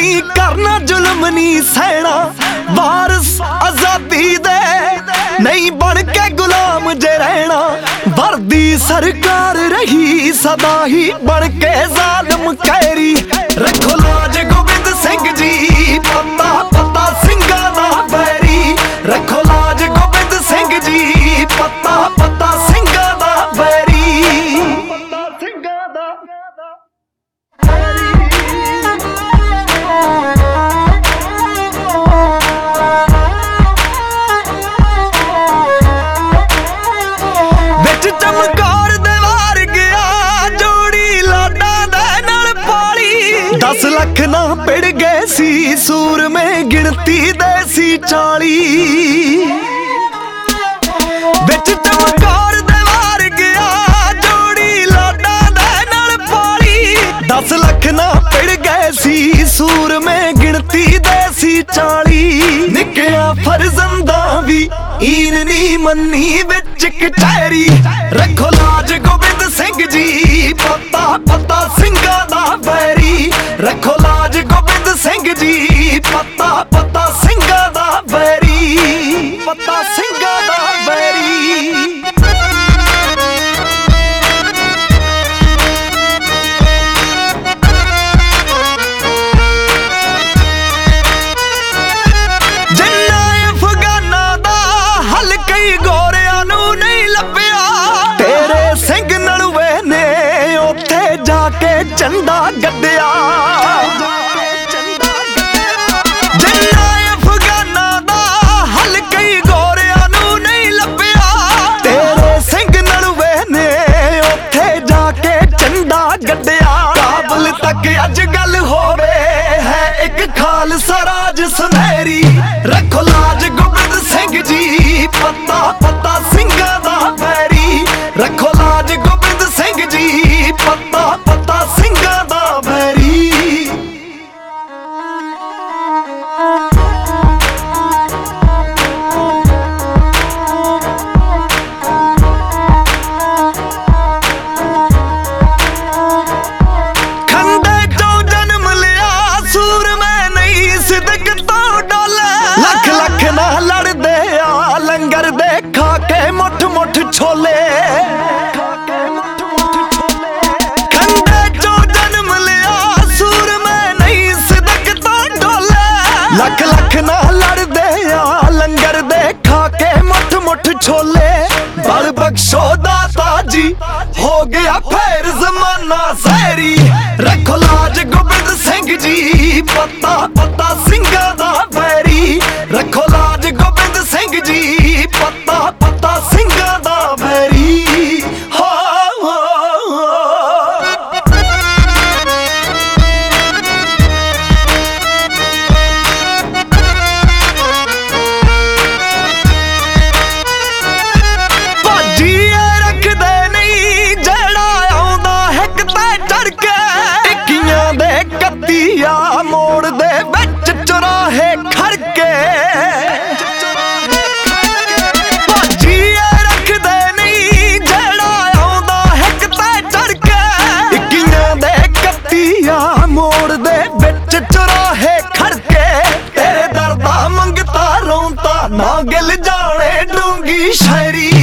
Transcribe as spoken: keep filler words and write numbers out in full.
नहीं करना जुल्म नहीं सहना, वारिस आजादी दे नहीं बन के गुलाम जे रहना। वर्दी सरकार रही सदा ही बन के जालिम कैरी, रखो लाज गोबिंद सिंह जी पता पता सिंगा दा बैरी। रखो लाज गोबिंद सिंह जी पता पता सिंगा दा बैरी। चमकार दे वार गया जोड़ी लाडा दे नाल पाली। दस लख ना पिड़ गए सी सूर में गिनती दे सी चाली। बिच चमकार दे वार गया जोड़ी लाडा दे नाल पाली। दस लख ना पिड़ गए सी सूर में गिनती दे सी चाली। निकया फरजंदा भी ईन नी मन्नी विच कचहरी, रखो लाज गोबिंद सिंह जी पता पता सिंगा दा बैरी। रखो लाज गोबिंद सिंह जी पता पता सिंगा दा बैरी। पता सिंगा दा बैरी। झंडा गड्डिया जिन्ना अफगाना दा हल कई गोरिया नू नहीं लभ्या। तेरे सिंह नलवे ने उत्थे जाके झंडा गड्डिया। काबल तक अज गल होवे है एक खालसा राज सुनहरी। रखो लाज गोबिंद सिंह जी पता पता सिंगा दा बैरी। रखो लाज गोबिंद सिंह जी पता पता सिंगा दा बैरी। खंडे चो जन्म लिया सूर में नहीं सिदक तो डोले। लख लख ना लड़दे आ लंगर दे खा के मुठ मुठ छोले। लख लख ना लड़दे आ लंगर दे खा के मुठ मुठ छोले। बल बख्शो दाता जी हो गया फिर जमाना सहरी। रखो लाज गोबिंद सिंह जी पता पता सिंगा दा बैरी। रखो लाज गोबिंद सिंह जी पता पता सिंगा दा बैरी। हो मोड़ दे विच चुराहे खड़के। भाजीए रख दे नहीं जेड़ा आउंदा हिक ते चढ़ के। इक्कियां दे कत्तिया मोड़ दे विच चुराहे खड़के। तेरे दर्दा मंगता रोंदा ना गिल जाने डूंगी शायरी।